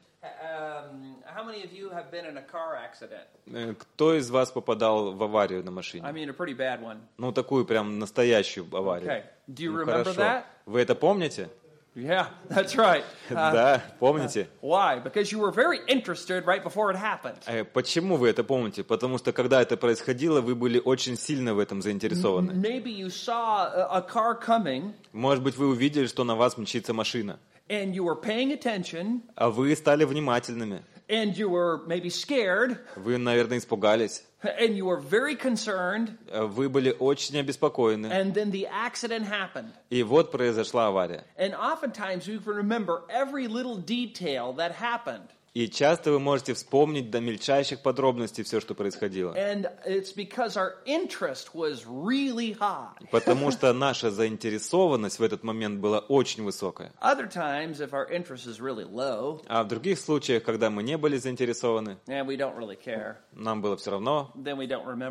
How many of you have been in a car accident? Кто из вас попадал в аварию на I машине? mean, a pretty bad one. Ну, такую прям настоящую аварию. Okay. Do you Ну, remember хорошо. that? Вы это помните? Yeah, that's right. Да, помните? Why? Because you were very interested right before it happened. Почему вы это помните? Потому что когда это происходило, вы были очень сильно в этом заинтересованы. Maybe you saw a car coming Может быть, вы увидели, что на вас мчится машина, and you were paying attention а вы стали внимательными. and you were maybe scared Вы, наверное, испугались. and you were very concerned Вы были очень обеспокоены. and then the accident happened. И вот произошла авария. And oftentimes you can remember every little detail that happened. И часто вы можете вспомнить до мельчайших подробностей все, что происходило. And it's because our interest was really high. Потому что наша заинтересованность в этот момент была очень высокая. Other times, if our interest is really low, А в других случаях, когда мы не были заинтересованы, and we don't really care, нам было все равно, then we don't remember.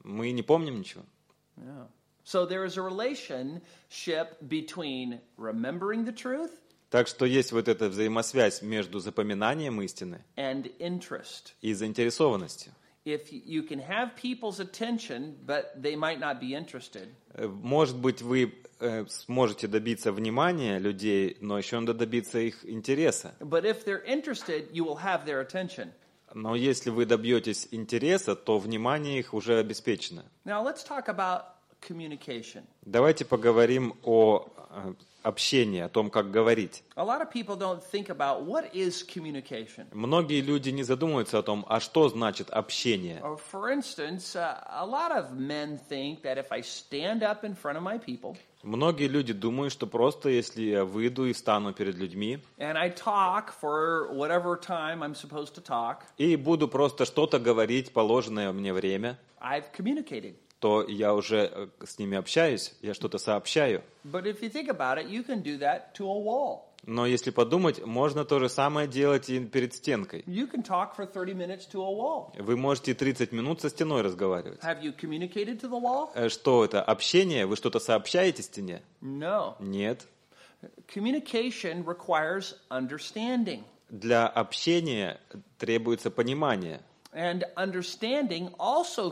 Мы не помним ничего. Yeah. So there is a relationship between remembering the truth Так что есть вот эта взаимосвязь между запоминанием истины and interest. и заинтересованностью. If you can have people's attention, but they might not be interested. Может быть, вы сможете добиться внимания людей, но еще надо добиться их интереса. But if they're interested, you will have their attention. Но если вы добьетесь интереса, то внимание их уже обеспечено. Now let's talk about communication. Давайте поговорим о общении, о том, как говорить. A lot of people don't think about what is communication. Многие люди не задумываются о том, а что значит общение. For instance, a lot of men think that if I stand up in front of my people, Многие люди думают, что просто если я выйду и встану перед людьми and I talk for whatever time I'm supposed to talk, и буду просто что-то говорить, положенное мне время, I've communicated. то я уже с ними общаюсь, я что-то сообщаю. But if you think about it, you can do that to a wall. Но если подумать, можно то же самое делать и перед стенкой. You can talk for 30 minutes to a wall. Вы можете 30 минут со стеной разговаривать. Have you communicated to the wall? Что это? Общение? Вы что-то сообщаете стене? No. Нет. Communication requires understanding. Для общения требуется понимание. And understanding also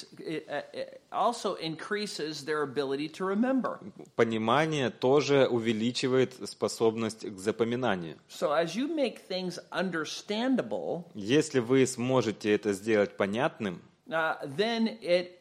increases their ability to remember. Понимание тоже увеличивает способность к запоминанию. So as you make things understandable, Если вы сможете это сделать понятным, then it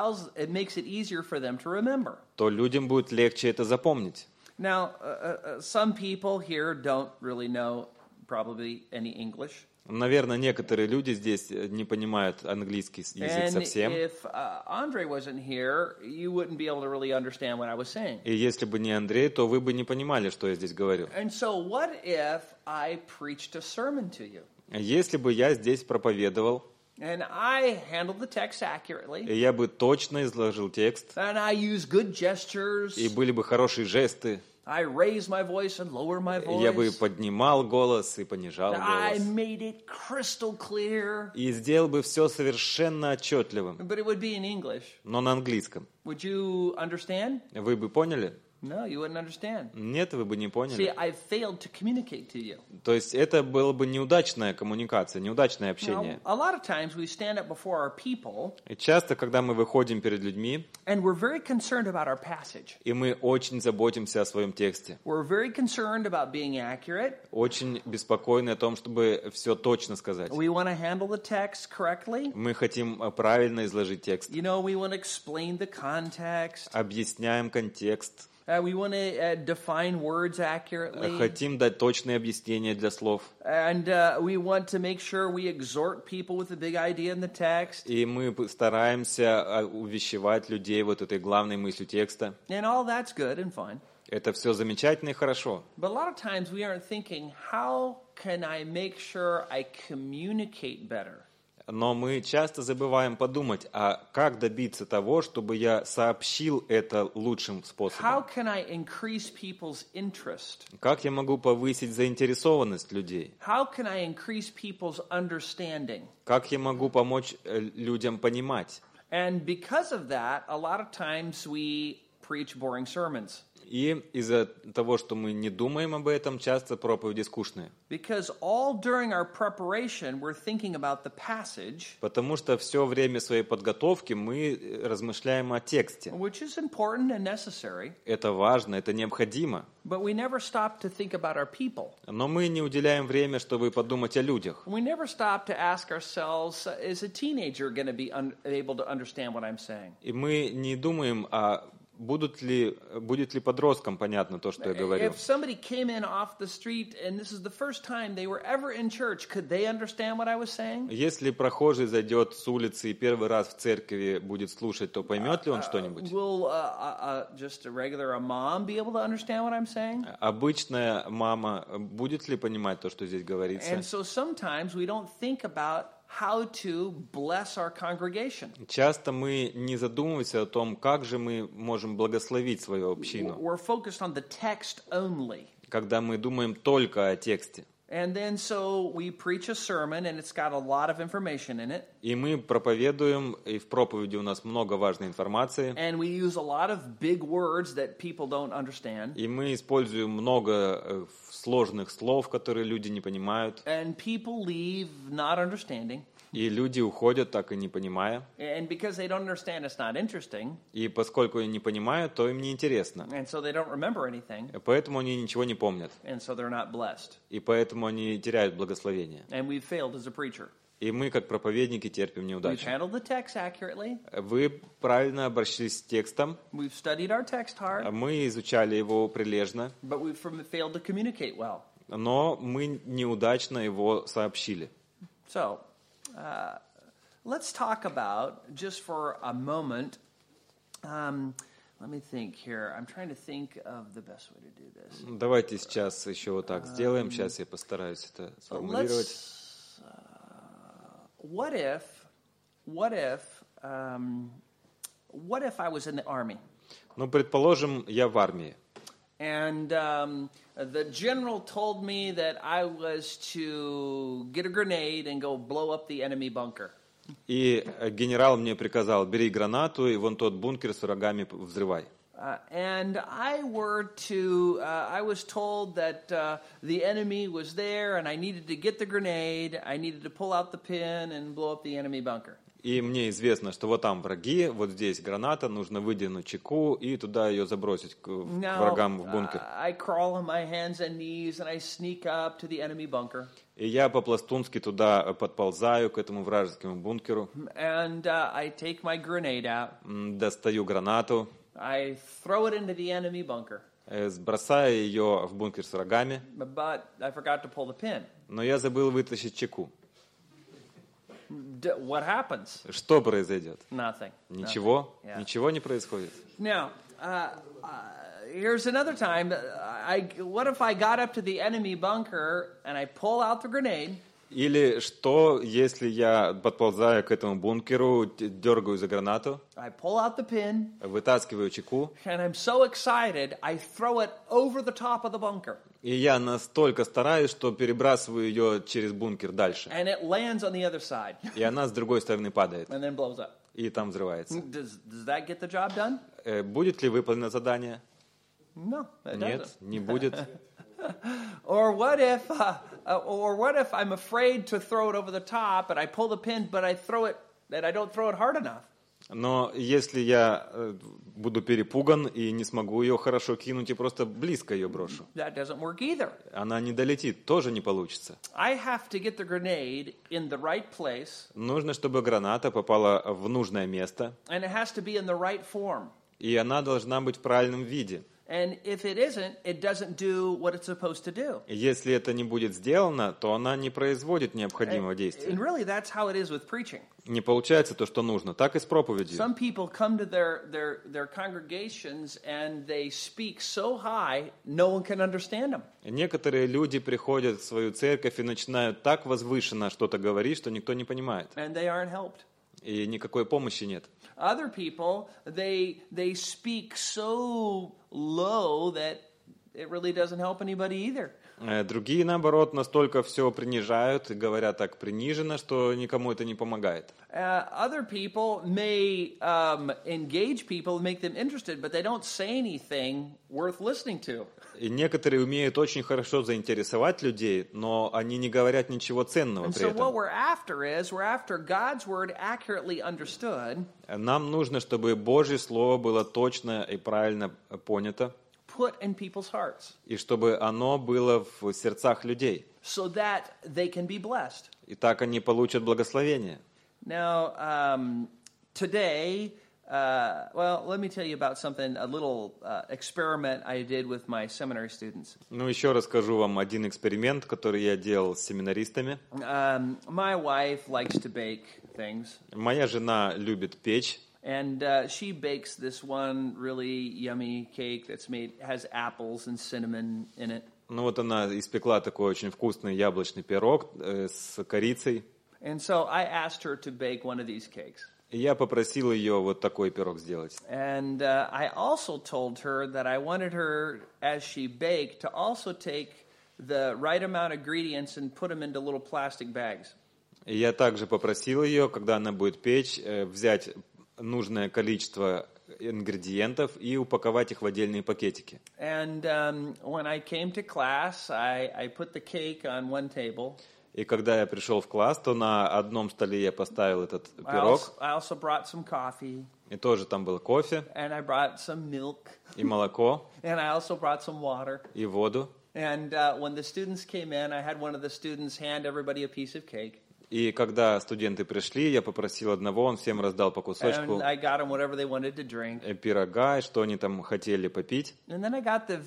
makes it easier for them to remember. то людям будет легче это запомнить. Now, some people here don't really know probably any English. Наверное, некоторые люди здесь не понимают английский язык совсем. And if Andre wasn't here, you wouldn't be able to really understand what I was saying. И если бы не Андрей, то вы бы не понимали, что я здесь говорю. And so what if I preached a sermon to you? Если бы я здесь проповедовал, And I handled the text accurately. и я бы точно изложил текст, And I used good gestures. и были бы хорошие жесты, I raised my voice and lowered my voice. я бы поднимал голос и понижал I голос. made it crystal clear. И сделал бы все совершенно отчетливым, But it would be in English. но на английском. Would you understand? Вы бы поняли? No, you wouldn't understand. Нет, вы бы не See, поняли. I failed to communicate to you. То есть это была бы неудачная коммуникация, неудачное общение. Now, a lot of times we stand up before our people И часто, когда мы выходим перед людьми, and we're very concerned about our passage. и мы очень заботимся о своем тексте, We're very concerned about being accurate. очень беспокойны о том, чтобы все точно сказать. We want to handle the text correctly. Мы хотим правильно изложить текст, You know, we want to explain the context. объясняем контекст, We want to define words accurately. хотим дать точные объяснения для слов. And we want to make sure we exhort people with the big idea in the text. И мы стараемся увещевать людей вот этой главной мыслью текста. And all that's good and fine. Это все замечательно и хорошо. But a lot of times we aren't thinking, how can I make sure I communicate better? Но мы часто забываем подумать, а как добиться того, чтобы я сообщил это лучшим How способом? can I increase people's interest? Как я могу повысить заинтересованность людей? How can I increase people's understanding? Как я могу помочь людям понимать? And because of that, a lot of times we preach boring sermons. И из-за того, что мы не думаем об этом, часто проповеди скучные. Because all during our preparation, we're thinking about the passage, Потому что все время своей подготовки мы размышляем о тексте. which is important and necessary, Это важно, это необходимо. but we never stop to think about our people. Но мы не уделяем время, чтобы подумать о людях. We never stop to ask ourselves, is a teenager going to be able to understand what I'm saying? И мы не думаем, будет ли подросткам понятно то, что я говорю. If somebody came in off the street and this is the first time they were ever in church, could they understand what I was saying? Если прохожий зайдет с улицы и первый раз в церкви будет слушать, то поймет ли он что-нибудь? Will just a regular mom be able to understand what I'm saying? Обычная мама будет ли понимать то, что здесь говорится? And so sometimes we don't think about how to bless our congregation. Часто мы не задумываемся о том, как же мы можем благословить свою общину, We're focused on the text only. когда мы думаем только о тексте. And then so we preach a sermon, and it's got a lot of information in it. И мы проповедуем, и в проповеди у нас много важной информации. And we use a lot of big words that people don't understand. И мы используем много сложных слов, которые люди не понимают. And people leave not understanding. И люди уходят, так и не понимая. And because they don't understand, it's not interesting. И поскольку они не понимают, то им не интересно. And so they don't remember anything. Поэтому они ничего не помнят. And so they're not blessed. И поэтому они теряют благословение. And we've failed as a preacher. И мы, как проповедники, терпим We've неудачу. handled the text accurately. Вы правильно обращались с текстом. We've studied our text hard. Мы изучали его прилежно. But we've failed to communicate well. Но мы неудачно его сообщили. So, let's talk about, just for a moment, let me think here. I'm trying to think of the best way to do this. Давайте сейчас еще вот так сделаем. Сейчас я постараюсь это сформулировать. What if I was in the army? Ну, предположим, я в армии. And the general told me that I was to get a grenade and go blow up the enemy bunker. И генерал мне приказал: бери гранату и вон тот бункер с врагами взрывай. And I was told that the enemy was there, and I needed to get the grenade. I needed to pull out the pin and blow up the enemy bunker. И мне известно, что вот там враги, вот здесь граната, нужно выдернуть чеку и туда ее забросить к врагам в бункер. I crawl on my hands and knees and I sneak up to the enemy bunker. И я по-пластунски туда подползаю к этому вражескому бункеру. And I take my grenade out. Достаю гранату. I throw it into the enemy bunker. Бросаю ее в бункер с врагами. But I forgot to pull the pin. Но я забыл вытащить чеку. What happens? Что произойдет? Nothing. Ничего. Yeah. Ничего не происходит. Now, here's another time. What if I got up to the enemy bunker and I pull out the grenade? Или что, если я подползаю к этому бункеру, дергаю за гранату, I pull out the pin, вытаскиваю чеку, and I'm so excited, I throw it over the top of the bunker. и я настолько стараюсь, что перебрасываю ее через бункер дальше. And it lands on the other side. И она с другой стороны падает. And then blows up. И там взрывается. Does that get the job done? Будет ли выполнено задание? No, it Нет, doesn't. не будет. Or what if I'm afraid to throw it over the top, and I pull the pin, but I don't throw it hard enough? Но если я буду перепуган и не смогу ее хорошо кинуть, и просто близко ее брошу, That doesn't work either. она не долетит, тоже не получится. I have to get the grenade in the right place, Нужно, чтобы граната попала в нужное место, and it has to be in the right form. и она должна быть в правильном виде. And if it isn't, it doesn't do what it's supposed to do. Если это не будет сделано, то она не производит необходимого And действия. really, that's how it is with preaching. Не получается то, что нужно. Так и с проповедью. Some people come to their congregations and they speak so high, no one can understand them. Некоторые люди приходят в свою церковь и начинают так возвышенно что-то говорить, что никто не понимает. And they aren't helped. И никакой помощи нет. Other people, they speak so low that it really doesn't help anybody either. Другие, наоборот, настолько все принижают и говорят так приниженно, что никому это не помогает. Other people may engage people, make them interested, but they don't say anything worth listening to. И некоторые умеют очень хорошо заинтересовать людей, но они не говорят ничего ценного And при so what этом. we're after God's word accurately understood, Нам нужно, чтобы Божье Слово было точно и правильно понято, put in people's hearts, и чтобы оно было в сердцах людей. so that they can be blessed. И так они получат благословение. Now, today, let me tell you about something, a little experiment I did with my seminary students. Ну, еще расскажу вам один эксперимент, который я делал с семинаристами. My wife likes to bake things. Моя жена любит печь. And she bakes this one really yummy cake has apples and cinnamon in it. Ну вот она испекла такой очень вкусный яблочный пирог с корицей. And so I asked her to bake one of these cakes. И я попросил ее вот такой пирог сделать. And I also told her that I wanted her, as she baked, to also take the right amount of ingredients and put them into little plastic bags. И я также попросил ее, когда она будет печь, взять нужное количество ингредиентов и упаковать их в отдельные пакетики. And when I came to class, I put the cake on one table. И когда я пришел в класс, то на одном столе я поставил этот пирог. I also brought some coffee. И тоже там был кофе. And I brought some milk. И молоко. And I also brought some water. И воду. And when the students came in, I had one of the students hand everybody a piece of cake. И когда студенты пришли, я попросил одного, он всем раздал по кусочку пирога, и что они там хотели попить. А на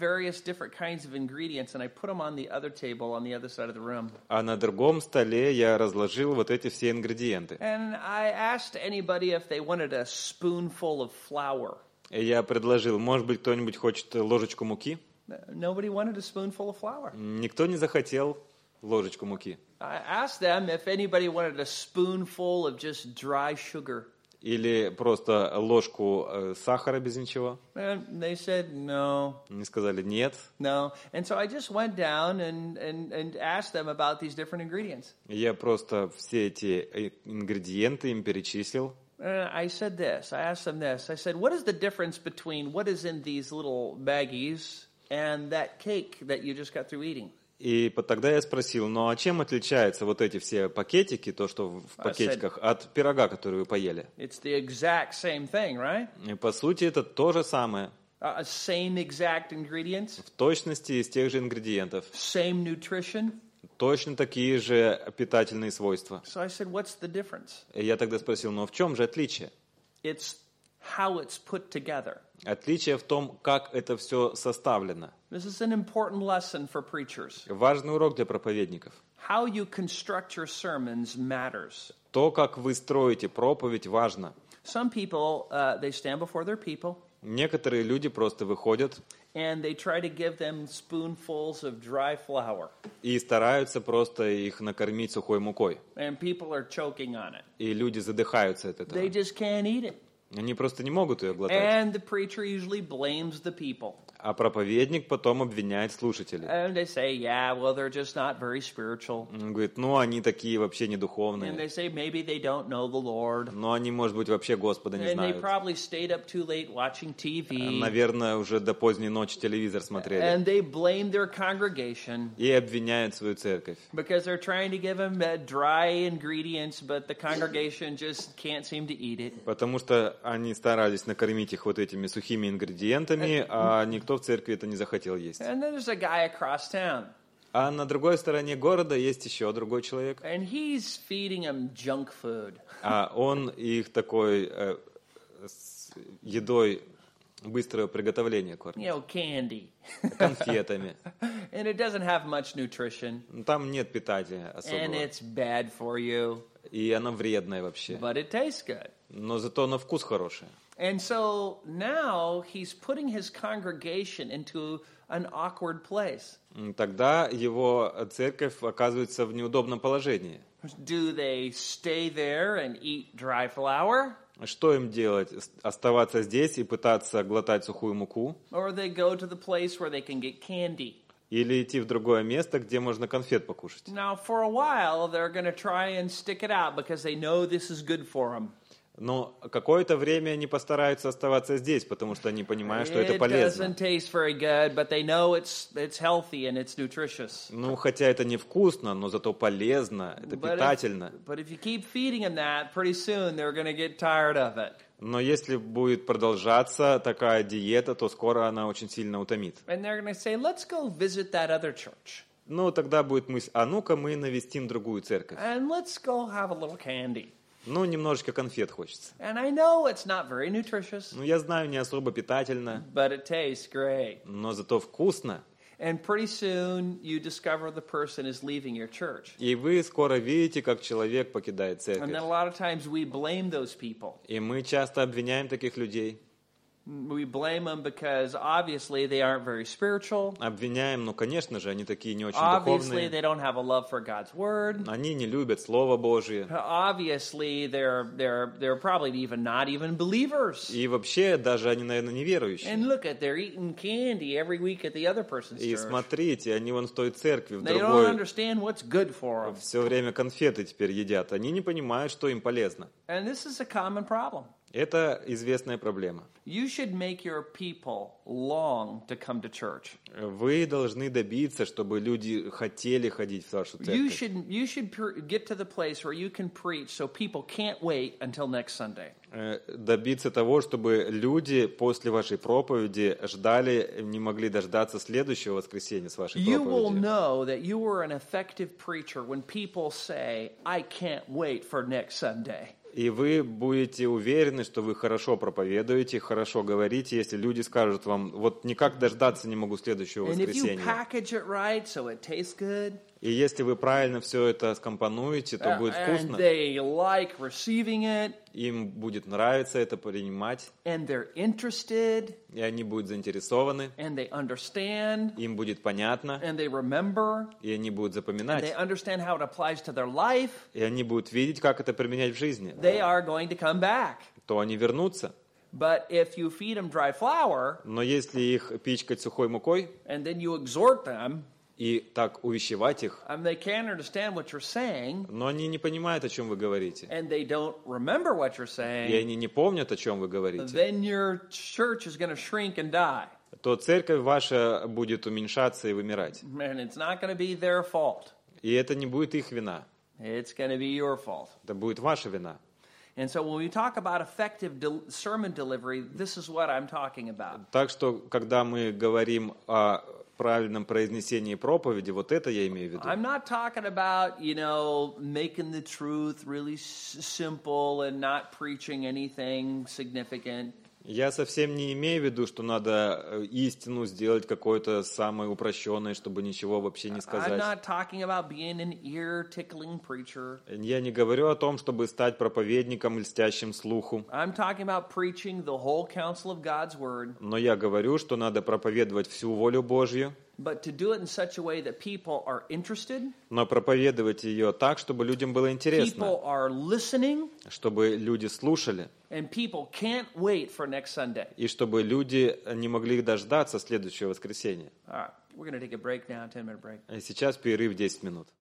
другом столе я разложил вот эти все ингредиенты. И я предложил, может быть, кто-нибудь хочет ложечку муки? Никто не захотел ложечку муки. I asked them if anybody wanted a spoonful of just dry sugar. Или просто ложку сахара без ничего. And they said no. Они сказали нет. No. And so I just went down and asked them about these different ingredients. Я просто все эти ингредиенты им перечислил. I said this. I asked them this. I said, what is the difference between what is in these little baggies and that cake that you just got through eating? И тогда я спросил, ну а чем отличаются вот эти все пакетики, то, что в пакетиках, от пирога, который вы поели? It's the exact same thing, right? И по сути это то же самое. Same exact ingredients. В точности из тех же ингредиентов. Same nutrition. Точно такие же питательные свойства. So I said, what's the difference? И я тогда спросил, ну в чем же отличие? It's how it's put together. Отличие в том, как это все составлено. This is an important lesson for preachers. Важный урок для проповедников. How you construct your sermons matters. То, как вы строите проповедь, важно. Some people, they stand before their people. Некоторые люди просто выходят and they try to give them spoonfuls of dry flour. И стараются просто их накормить сухой мукой. And people are choking on it. И люди задыхаются от этого. They just can't eat it. Они просто не могут ее глотать. And the preacher usually blames the people. А проповедник потом обвиняет слушателей. And they say, yeah, well, they're just not very spiritual. Он говорит, ну, они такие вообще не And духовные. they say, maybe they don't know the Lord. Но они, может быть, вообще Господа не And they знают. probably stayed up too late watching TV. Наверное, уже до поздней ночи телевизор смотрели. And they blame their congregation. И обвиняют свою церковь. Because they're trying to give them dry ingredients, but the congregation just can't seem to eat it. Потому что они старались накормить их вот этими сухими ингредиентами, а никто в церкви это не захотел есть. And then there's a guy across town. А на другой стороне города есть еще другой человек. And he's feeding them junk food. А он их такой с едой быстрого приготовления кормит. You know, candy. Конфетами. And it doesn't have much nutrition. Там нет питания And особого. it's bad for you. И она вредная вообще. But it tastes good. Но зато на вкус хорошая. And so now he's putting his congregation into an awkward place. Тогда его церковь оказывается в неудобном положении. Do they stay there and eat dry flour? Что им делать? Оставаться здесь и пытаться глотать сухую муку? Or they go to the place where they can get candy? Или идти в другое место, где можно конфет покушать? Now, for a while, they're going to try and stick it out because they know this is good for them. Но какое-то время они постараются оставаться здесь, потому что они понимают, что это полезно. It doesn't taste very good, but they know it's healthy and it's nutritious. Ну, хотя это невкусно, но зато полезно, это питательно. But if you keep feeding them that, pretty soon they're going to get tired of it. Но если будет продолжаться такая диета, то скоро она очень сильно утомит. And they're going to say, let's go visit that other church. Ну, тогда будет мысль, а ну-ка мы навестим другую церковь. And let's go have a little candy. Ну, немножечко конфет хочется. And I know it's not very nutritious. Ну, я знаю, не особо питательно. But it tastes great. Но зато вкусно. And pretty soon you discover the person is leaving your church. И вы скоро видите, как человек покидает And then церковь. a lot of times we blame those people. И мы часто обвиняем таких людей. We blame them because obviously they aren't very spiritual. Обвиняем, ну, конечно же, они такие не очень Obviously, духовные. they don't have a love for God's word. Они не любят Слово Божие. Obviously, they're probably not even believers. И вообще, даже они, наверное, неверующие. And look at they're eating candy every week at the other person's И church. смотрите, они вон в той церкви, в They don't другой, understand what's good for them. все время конфеты теперь едят. Они не понимают, что им полезно. And this is a common problem. Это известная проблема. You should make your people long to come to church. Вы должны добиться, чтобы люди хотели ходить в вашу You церковь. should get to the place where you can preach so people can't wait until next Sunday. Добиться того, чтобы люди после вашей проповеди ждали, не могли дождаться следующего воскресенья с вашей You will проповедью. know that you are an effective preacher when people say, I can't wait for next Sunday. И вы будете уверены, что вы хорошо проповедуете, хорошо говорите, если люди скажут вам, вот никак дождаться не могу следующего And if you воскресенья. package it right so it tastes good, И если вы правильно все это скомпонуете, то будет and вкусно, they like receiving it, им будет нравиться это принимать, and they're interested, и они будут заинтересованы, and they understand, им будет понятно, and they remember, и они будут and запоминать, they understand how it applies to their life, и они будут видеть, как это применять в жизни, they are going to come back. то они вернутся. But if you feed them dry flour, Но если их пичкать сухой мукой and then you exhort them, и так увещевать их, and they can't understand what you're saying, но они не понимают, о чем вы говорите, and they don't remember what you're и saying, они не помнят, о чем вы говорите, then your church is going to shrink and die. то церковь ваша будет уменьшаться и вымирать. And it's not going to be their fault. И это не будет их вина, It's going to be your fault. это будет ваша вина. And so when we talk about effective sermon delivery, this is what I'm talking about. Так что, когда мы говорим о правильном произнесении проповеди, вот это я имею в виду. I'm not talking about, making the truth really simple and not preaching anything significant. Я совсем не имею в виду, что надо истину сделать какой-то самой упрощенной, чтобы ничего вообще не I'm сказать. not talking about being an ear-tickling preacher. Я не говорю о том, чтобы стать проповедником, льстящим слуху. I'm talking about preaching the whole counsel of God's word, Но я говорю, что надо проповедовать всю волю Божью, but to do it in such a way that people are interested, но проповедовать ее так, чтобы людям было интересно, people are listening, чтобы люди слушали, and people can't wait for next Sunday. и чтобы люди не могли дождаться следующего воскресенья. All right, we're going to take a break now, 10-minute break. А сейчас перерыв 10 минут.